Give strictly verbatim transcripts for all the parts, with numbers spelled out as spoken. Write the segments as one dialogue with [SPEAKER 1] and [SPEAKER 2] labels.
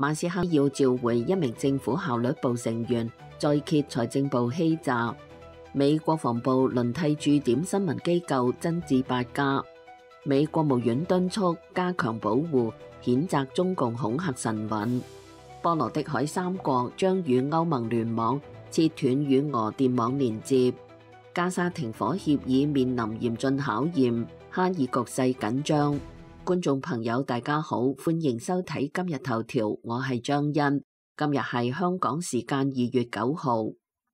[SPEAKER 1] 馬斯克要召回一名政府效率部成員，再揭財政部欺詐。美國防部輪替駐點新聞機構增至八家。美國務院敦促加強保護，譴責中共恐嚇神韻。波羅的海三國將與歐盟聯網，切斷與俄電網連接。加沙停火協議面臨嚴峻考驗，哈爾局勢緊張。觀眾朋友大家好，歡迎收睇今日頭條，我係張欣。今日係香港時間二月九號。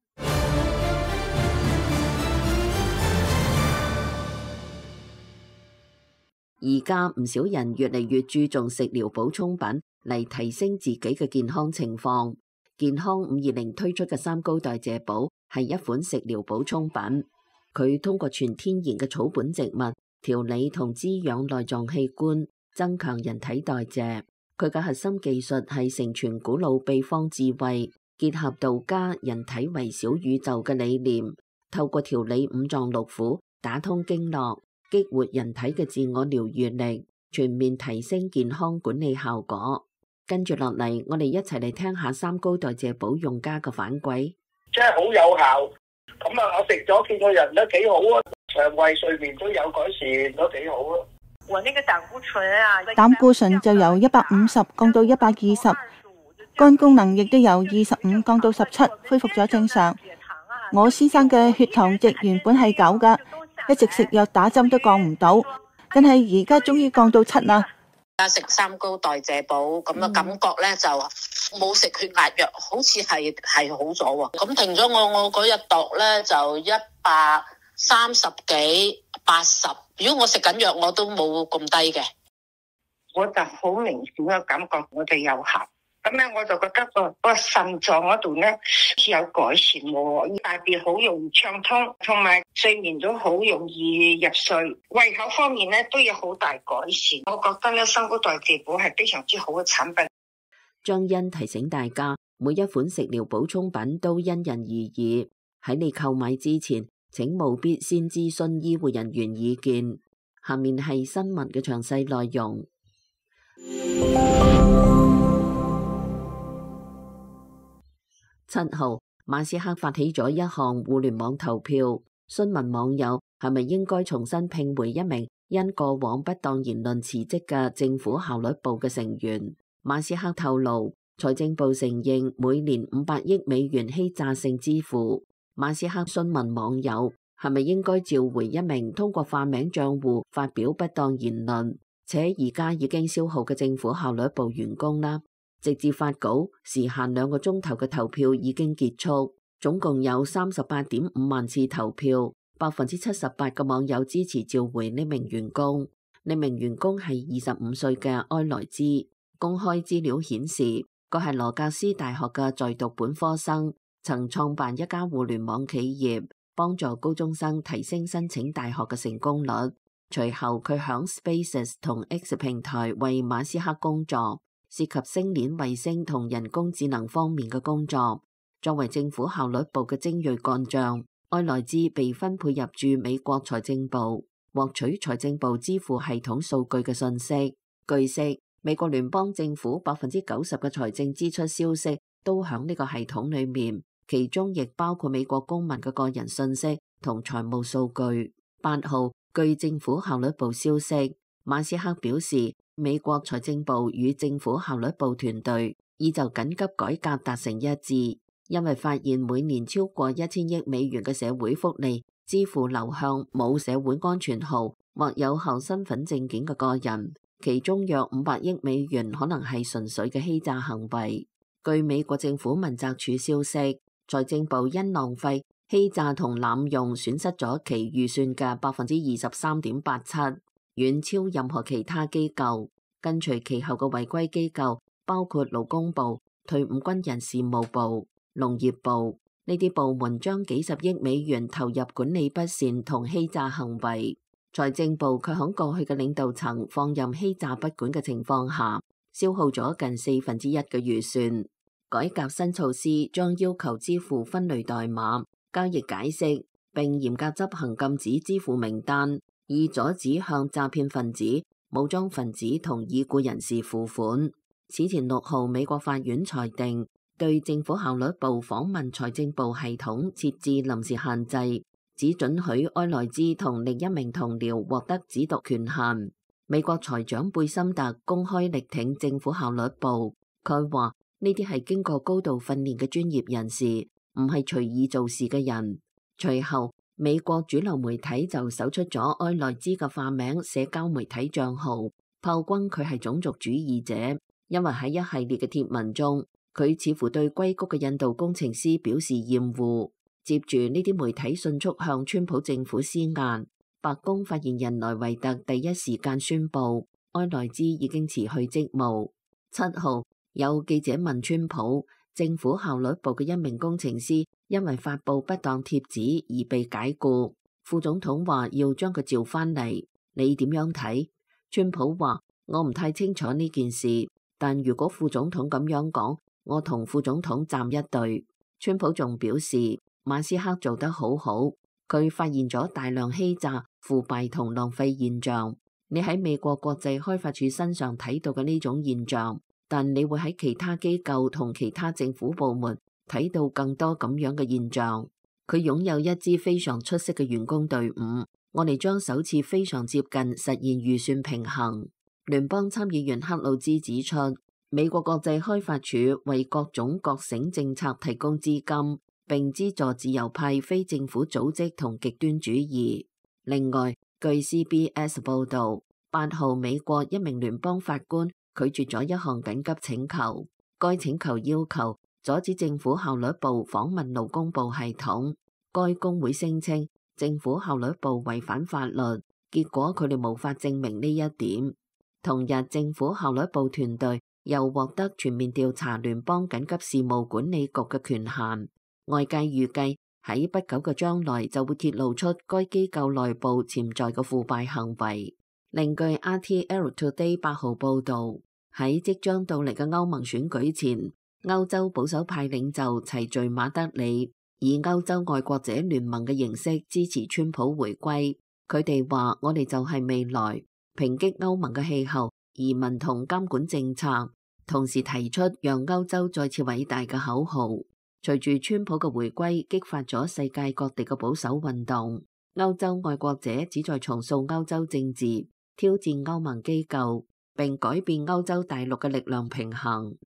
[SPEAKER 1] 而家唔少人越嚟越注重食療補充品嚟提升自己嘅健康情況。健康五二零推出嘅三高代謝寶係一款食療補充品，佢通過全天然嘅草本植物調理同滋養內臟器官，增強人體代謝。佢嘅核心技術係承傳古老秘方智慧，結合道家人體為小宇宙嘅理念，透過調理五臟六腑，打通經絡，激活人體嘅自我療愈力，全面提升健康管理效果。跟住落嚟，我哋一齊嚟聽下三高代謝寶用家嘅反饋。
[SPEAKER 2] 真係好有效，咁啊，我食咗見個人都幾好啊，腸胃睡眠都有改善，都幾好啊。
[SPEAKER 3] 我那個膽固醇啊，
[SPEAKER 4] 膽固醇就由一百五十降到一百二十，肝功能亦都由二十五降到十七，恢復咗正常。我先生嘅血糖值原本係九噶，一直食藥打針都降唔到，但係而家終於降到七啦。
[SPEAKER 5] 而家食三高代謝寶咁嘅感覺咧，就冇食血壓藥，好似係係好咗喎。咁停咗我我嗰日度咧就一百三十幾八十。如果我食緊藥，我都冇咁低嘅。
[SPEAKER 6] 我就好明顯嘅感覺，我哋有效。咁咧，我就覺得個個腎臟嗰度咧似有改善喎，大便好容易暢通，同埋睡眠都好容易入睡，胃口方面咧都有好大改善。我覺得咧，三高代謝寶係非常之好嘅產品。
[SPEAKER 1] 張欣提醒大家，每一款食療補充品都因人而異，喺你購買之前，請務必先諮詢醫護人員意見。下面係新聞嘅詳細內容。七號，馬斯克發起咗一項互聯網投票，詢問網友係咪應該重新聘回一名因過往不當言論辭職嘅政府效率部嘅成員。馬斯克透露，財政部承認每年五百億美元欺詐性支付。馬斯克詢問網友係咪應該召回一名通過化名賬戶發表不當言論，且而家已經消耗嘅政府效率部員工啦。直至發稿時限兩個鐘頭嘅投票已經結束，總共有三十八點五萬次投票，百分之七十八嘅網友支持召回呢名員工。呢名員工係二十五歲嘅埃萊茲。公開資料顯示，佢係羅格斯大學嘅在讀本科生，曾創辦一家互聯網企業，幫助高中生提升申請大學嘅成功率。隨後佢響 Spaces 同 X 平台為馬斯克工作，涉及星鏈衛星同人工智能方面嘅工作。作為政府效率部嘅精銳幹將，埃萊茲被分配入駐美國財政部，獲取財政部支付系統數據嘅信息。據悉，美國聯邦政府百分之九十嘅財政支出消息都響呢個系統裏面，其中亦包括美國公民嘅個人信息同財務數據。八號，據政府效率部消息，馬斯克表示，美國財政部與政府效率部團隊已就緊急改革達成一致，因為發現每年超過一千億美元嘅社會福利支付流向冇社會安全號或有效身份證件嘅個人，其中約五百億美元可能係純粹嘅欺詐行為。據美國政府問責處消息，財政部因浪費、欺詐同濫用損失咗其預算嘅百分之二十三點八七，遠超任何其他機構。跟隨其後嘅違規機構包括勞工部、退伍軍人事務部、農業部，呢啲部門將幾十億美元投入管理不善同欺詐行為。財政部卻喺過去嘅領導層放任欺詐不管嘅情況下，消耗咗近四分之一嘅預算。改革新措施將要求支付分類代碼、交易解釋，並嚴格執行禁止支付名單，以阻止向詐騙分子、武裝分子同已故人士付款。 此前六號，美國法院裁定對政府效率部訪問財政部系統設置臨時限制，只准許埃萊茲同另一名同僚獲得指讀權限。美國財長貝森特公開力挺政府效率部，佢話呢啲係經過高度訓練嘅專業人士，唔係隨意做事嘅人。隨後，美國主流媒體就搜出咗埃萊茲嘅化名社交媒體帳號，炮轟佢係種族主義者，因為喺一系列嘅貼文中，佢似乎對硅谷嘅印度工程師表示厭惡。接住呢啲媒體迅速向川普政府施壓，白宮發言人萊維特第一時間宣布埃萊茲已經辭去職務。七號，有記者問川普，政府效率部嘅一名工程師因為發佈不當貼紙而被解僱，副總統話要將佢召返嚟，你點樣睇？川普話我唔太清楚呢件事，但如果副總統咁樣講，我同副總統站一隊。川普仲表示馬斯克做得好好，佢發現咗大量欺詐、腐敗同浪費現象。你喺美國國際開發署身上睇到嘅呢種現象，但你會喺其他機構同其他政府部門睇到更多咁樣嘅現象。佢擁有一支非常出色嘅員工隊伍，我哋將首次非常接近實現預算平衡。聯邦參議員克魯茲指出，美國國際開發署為各種各省政策提供資金，並資助自由派非政府組織同極端主義。另外，據 C B S 報導，八號美國一名聯邦法官拒絕咗一項緊急請求，該請求要求阻止政府效率部訪問勞工部系統。該工會聲稱政府效率部違反法律，結果佢哋無法證明呢一點。同日，政府效率部團隊又獲得全面調查聯邦緊急事務管理局嘅權限。外界預計喺不久嘅將來就會揭露出該機構內部潛在嘅腐敗行為。另據 R T L Today 八號報導，喺即將到嚟嘅歐盟選舉前，歐洲保守派領袖齊聚馬德里，以歐洲愛國者聯盟嘅形式支持川普回歸。佢哋話：我哋就係未來，抨擊歐盟嘅氣候、移民同監管政策，同時提出讓歐洲再次偉大嘅口號。隨住川普嘅回歸，激發咗世界各地嘅保守運動。歐洲愛國者旨在重塑歐洲政治，挑戰歐盟機構，並改變歐洲大陸嘅力量平衡。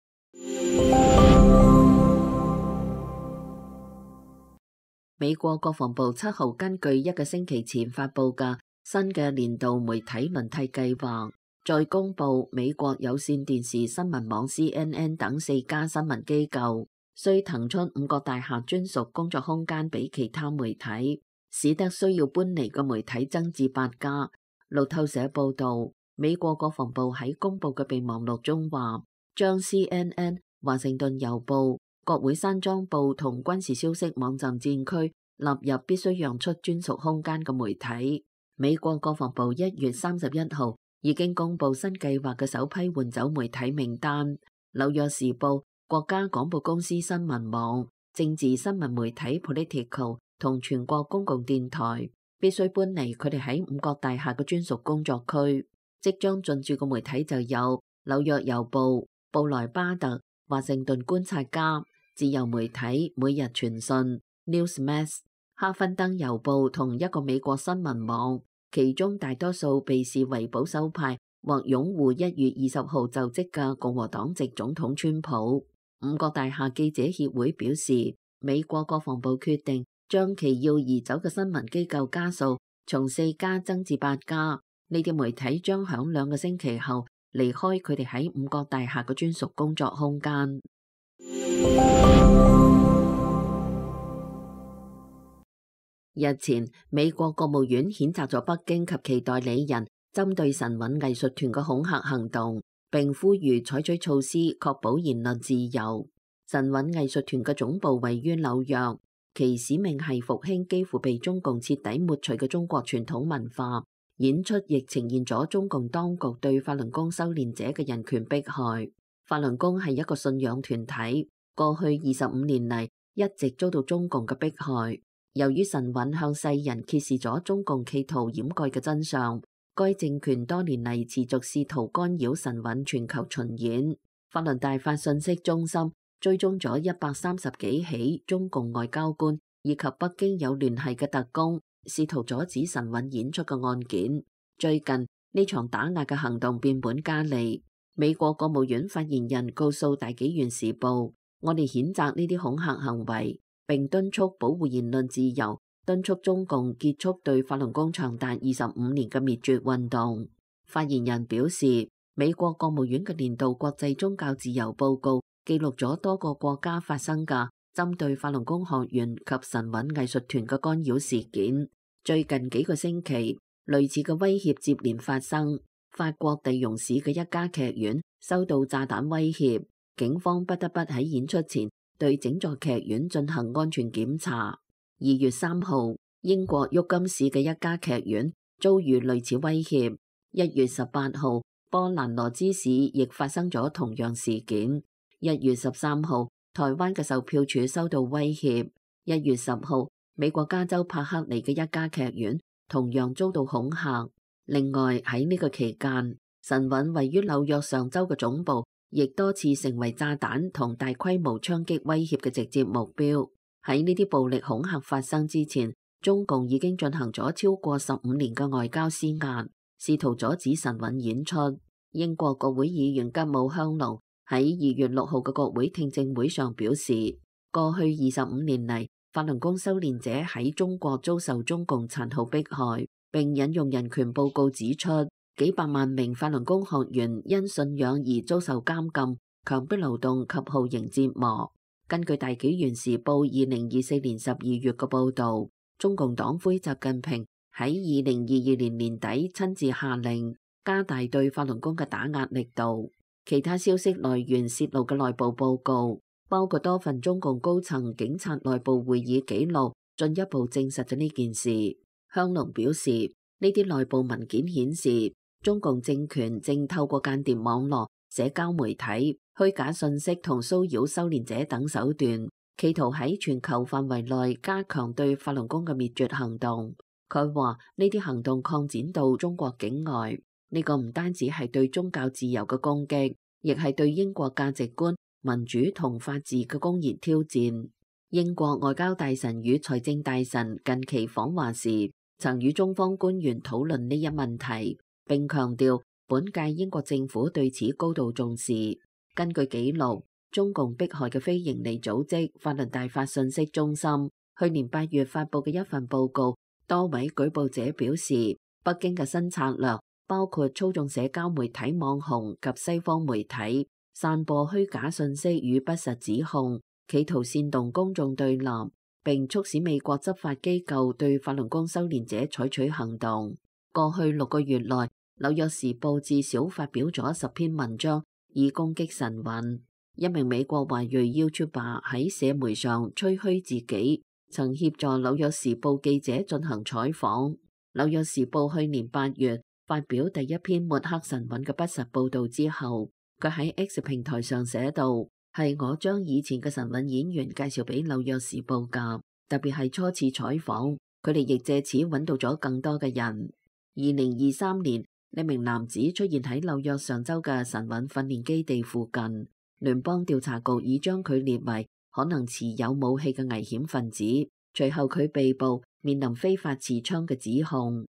[SPEAKER 1] 美國國防部七號根據一個星期前發佈嘅新嘅年度媒體輪替計劃，再公佈美國有線電視新聞網 C N N 等四家新聞機構需騰出五角大廈專屬工作空間俾其他媒體，使得需要搬離嘅媒體增至八家。路透社報導，美國國防部喺公佈嘅備忘錄中話，將 C N N、華盛頓郵報、國會山莊報同軍事消息網站戰區納入必須讓出專屬空間嘅媒體。美國國防部一月三十一號已經公佈新計劃嘅首批換走媒體名單，紐約時報、國家廣播公司新聞網、政治新聞媒體 Politico 同全國公共電台必須搬離佢哋喺五角大廈嘅專屬工作區。即將進駐嘅媒體就有紐約郵報、布萊巴特、華盛頓觀察家、自由媒體每日傳訊、Newsmax、哈芬登郵報同一個美國新聞網，其中大多數被視為保守派或擁護一月二十號就職嘅共和黨籍總統川普。五角大廈記者協會表示，美國國防部決定將其要移走嘅新聞機構家數從四家增至八家。呢啲媒體將響兩個星期後離開佢哋喺五角大廈嘅專屬工作空間。日前，美國國務院譴責咗北京及其代理人針對神韻藝術團嘅恐嚇行動，並呼籲採取措施確保言論自由。神韻藝術團嘅總部位於紐約，其使命係復興幾乎被中共徹底抹除嘅中國傳統文化。演出亦呈現咗中共當局對法輪功修煉者嘅人權迫害。法輪功係一個信仰團體，過去二十五年嚟一直遭到中共嘅迫害。由於神韻向世人揭示咗中共企圖掩蓋嘅真相， 該政權多年嚟持續試圖干擾晨運全球巡演。法倫大法信息中心追蹤咗一百三十幾起中共外交官以及北京有聯繫嘅特工試圖阻止晨運演出嘅案件。最近呢場打壓嘅行動變本加厲。美國國務院發言人告訴大紀元時報：我哋譴責呢啲恐嚇行為，並敦促保護言論自由，敦促中共結束對法輪功長達二十五年嘅滅絕運動。發言人表示，美國國務院嘅年度國際宗教自由報告記錄咗多個國家發生嘅針對法輪功學員及晨運藝術團嘅干擾事件。最近幾個星期，類似嘅威脅接連發生。法國地容市嘅一家劇院收到炸彈威脅，警方不得不喺演出前對整座劇院進行安全檢查。二月三號，英國沃金市嘅一家劇院遭遇類似威脅。一月十八號，波蘭羅茲市亦發生咗同樣事件。一月十三號，台灣嘅售票處收到威脅。一月十號，美國加州帕克尼嘅一家劇院同樣遭到恐嚇。另外喺呢個期間，晨運位於紐約上州嘅總部亦多次成為炸彈同大規模槍擊威脅嘅直接目標。喺呢啲暴力恐嚇發生之前，中共已經進行咗超過十五年嘅外交施壓，試圖阻止晨運演出。英國國會議員吉姆香農喺二月六號嘅國會聽證會上表示，過去二十五年嚟，法輪功修煉者喺中國遭受中共殘酷迫害。並引用人權報告指出，幾百萬名法輪功學員因信仰而遭受監禁、強迫勞動及酷刑折磨。根據大紀元時報二零二四年十二月嘅報導，中共黨魁習近平喺二零二二年年底親自下令加大對法輪功嘅打壓力度。其他消息來源泄露嘅內部報告，包括多份中共高層警察內部會議記錄，進一步證實咗呢件事。香農表示，呢啲內部文件顯示，中共政權正透過間諜網絡、社交媒體、虛假信息同騷擾修煉者等手段，企圖喺全球範圍內加強對法輪功嘅滅絕行動。佢話呢啲行動擴展到中國境外，呢個唔單止係對宗教自由嘅攻擊，亦係對英國價值觀、民主同法治嘅公然挑戰。英國外交大臣與財政大臣近期訪華時，曾與中方官員討論呢一問題，並強調本屆英國政府對此高度重視。根據記錄，中共迫害嘅非營利組織法輪大法信息中心去年八月發佈嘅一份報告，多位舉報者表示，北京嘅新策略包括操縱社交媒體網紅及西方媒體，散播虛假信息與不實指控，企圖煽動公眾對立，並促使美國執法機構對法輪功修煉者採取行動。過去六個月內，《紐約時報》至少發表咗十篇文章，以攻擊晨運。一名美國華裔 YouTuber 喺社媒上吹噓自己曾協助《紐約時報》記者進行採訪。《紐約時報》去年八月發表第一篇抹黑晨運嘅不實報導之後，佢喺 X 平台上寫道：係我將以前嘅晨運演員介紹俾紐約時報㗎，特別係初次採訪，佢哋亦借此揾到咗更多嘅人。二零二三年，呢名男子出現喺紐約上州嘅晨運訓練基地附近，聯邦調查局已將佢列為可能持有武器嘅危險分子。隨後佢被捕，面臨非法持槍嘅指控。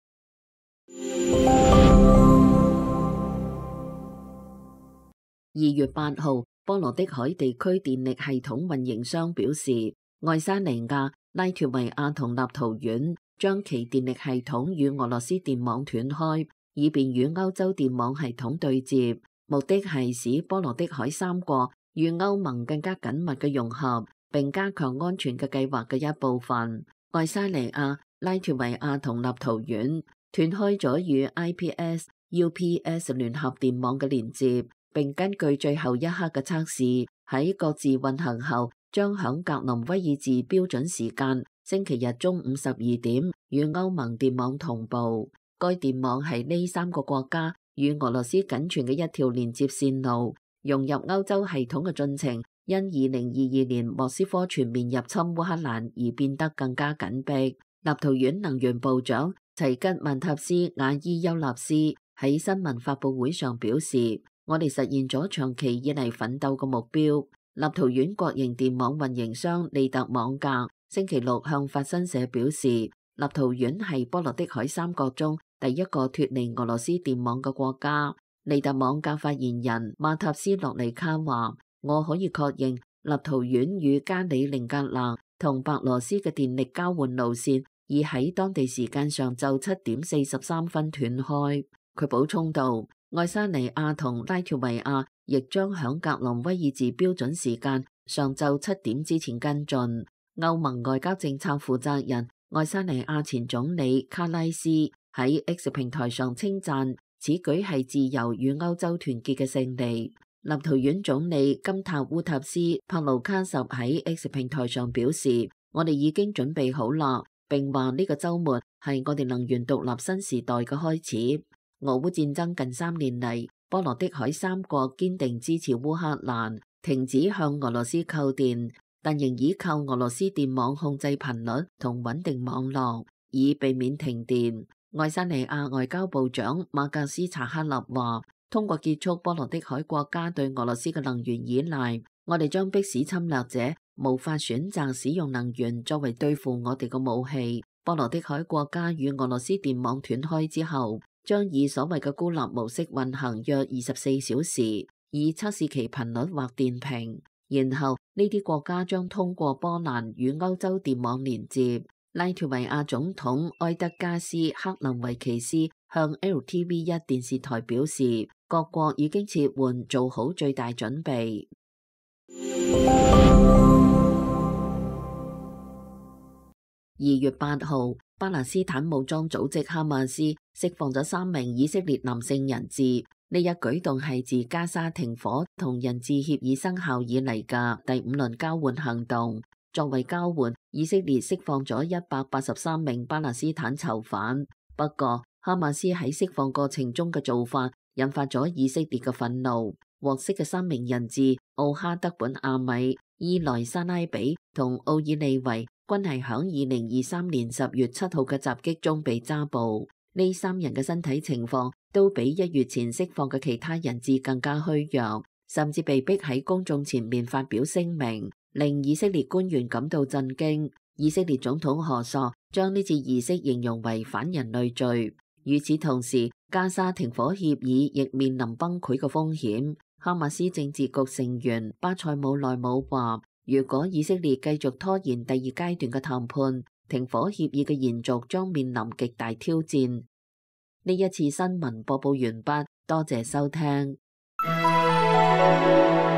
[SPEAKER 1] 二月八號，波羅的海地區電力系統運營商表示，愛沙尼亞、拉脫維亞同立陶宛將其電力系統與俄羅斯電網斷開，以便與歐洲電網系統對接，目的係使波羅的海三國與歐盟更加緊密嘅融合，並加強安全嘅計劃嘅一部分。愛沙尼亞、拉脫維亞同立陶宛斷開咗與 I P S、U P S 聯合電網嘅連接，並根據最後一刻嘅測試，喺各自運行後，將響格林威爾治標準時間星期日中午十二點與歐盟電網同步。該電網係呢三個國家與俄羅斯僅存嘅一條連接線路，融入歐洲系統嘅進程因二零二二年莫斯科全面入侵烏克蘭而變得更加緊迫。立陶宛能源部長齊吉曼塔斯瓦伊丘納斯喺新聞發佈會上表示，我哋實現咗長期以嚟奮鬥嘅目標。立陶宛國營電網運營商利特網格星期六向法新社表示，立陶宛係波羅的海三國中第一個脫離俄羅斯電網嘅國家。利特網格發言人馬塔斯洛尼卡話，我可以確認立陶宛與加里寧格勒同白羅斯嘅電力交換路線已喺當地時間上晝七點四十三分斷開。佢補充道，愛沙尼亞同拉脫維亞亦將響格林威爾治標準時間上晝七點之前跟進。歐盟外交政策負責人愛沙尼亞前總理卡拉斯喺 X 平台上稱讚此舉係自由與歐洲團結嘅勝利。立陶宛總理金塔烏塔斯帕魯卡什喺 X 平台上表示，我哋已經準備好啦，並話呢個週末係我哋能源獨立新時代嘅開始。俄烏戰爭近三年嚟，波羅的海三國堅定支持烏克蘭停止向俄羅斯購電，但仍依靠俄羅斯電網控制頻率同穩定網絡，以避免停電。愛沙尼亞外交部長馬格斯查克勒話，通過結束波羅的海國家對俄羅斯嘅能源依賴，我哋將迫使侵略者無法選擇使用能源作為對付我哋嘅武器。波羅的海國家與俄羅斯電網斷開之後，將以所謂嘅孤立模式運行約二十四小時，以測試其頻率或電平。然後呢啲國家將通過波蘭與歐洲電網連接。拉脫維亞總統埃德加斯克林維奇斯向 L T V 一電視台表示，各國已經撤換，做好最大準備。二月八號，巴勒斯坦武裝組織哈馬斯釋放咗三名以色列男性人質，呢一舉動係自加沙停火同人質協議生效以嚟嘅第五輪交換行動。作為交換，以色列釋放咗一百八十三名巴勒斯坦囚犯。不過，哈馬斯喺釋放過程中嘅做法引發咗以色列嘅憤怒。獲釋嘅三名人質奧哈德本阿米、伊萊沙拉比同奧爾利維均係響二零二三年十月七號嘅襲擊中被抓捕。呢三人嘅身體情況都比一月前釋放嘅其他人質更加虛弱，甚至被逼喺公眾前面發表聲明，令以色列官員感到震驚。以色列總統何索將呢次儀式形容為反人類罪。與此同時，加沙停火協議亦面臨崩潰嘅風險。哈馬斯政治局成員巴塞姆內姆話，如果以色列繼續拖延第二階段嘅談判，停火協議嘅延續將面臨極大挑戰。呢一次新聞播報完畢，多謝收聽。